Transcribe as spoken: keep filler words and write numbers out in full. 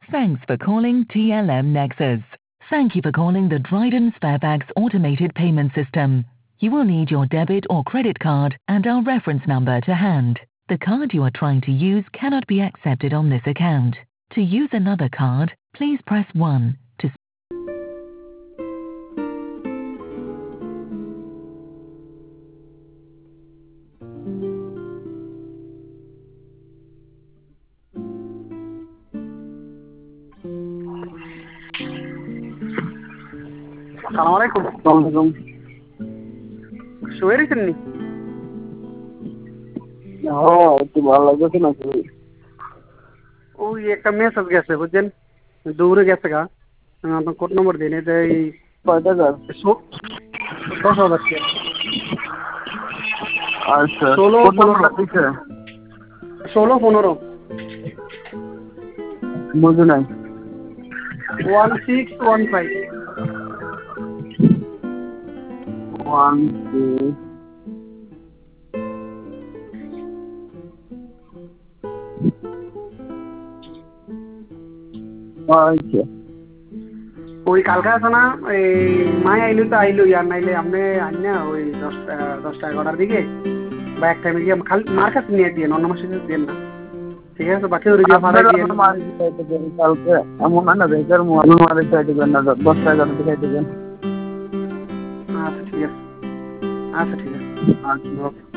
Thanks for calling T L M Nexus. Thank you for calling the Dryden Sparebags automated payment system. You will need your debit or credit card and our reference number to hand. The card you are trying to use cannot be accepted on this account. To use another card, please press one. To Assalamualaikum. Waalaikum. শুয়ে রয়েছেন নি? হ্যাঁ, একটু ভালো লাগছে না তো। ওই একটা মেসেজ গেছে বুঝছেন, দৌড়ে গেছে গা। আপনার কোড নম্বর দিন, এটা এই কয় টাকা? দশ হাজার টাকা। আচ্ছা, ষোলো কোড পনেরো নাম্বারটা দিছে? ষোলো পনেরো বুঝি নাই। One six one five. One six আচ্ছা। ওই কালকে আছে না, এই মাই আইলো তো আইলো, আর নাইলে আপনি আইন না ওই দশটা দশটা এগারোটার দিকে বা এক টাইমে গিয়ে খালি মার কাছে নিয়ে দিয়ে অন্য মাসে দিয়ে না, ঠিক আছে? বাকি ওর গিয়ে ভাড়া দিয়ে কালকে এমন হয় না বেকার মোবাইল মারে চাই দিবেন না, দশটা এগারোটা চাই দিবেন। আচ্ছা ঠিক আছে, আচ্ছা ঠিক আছে, আচ্ছা।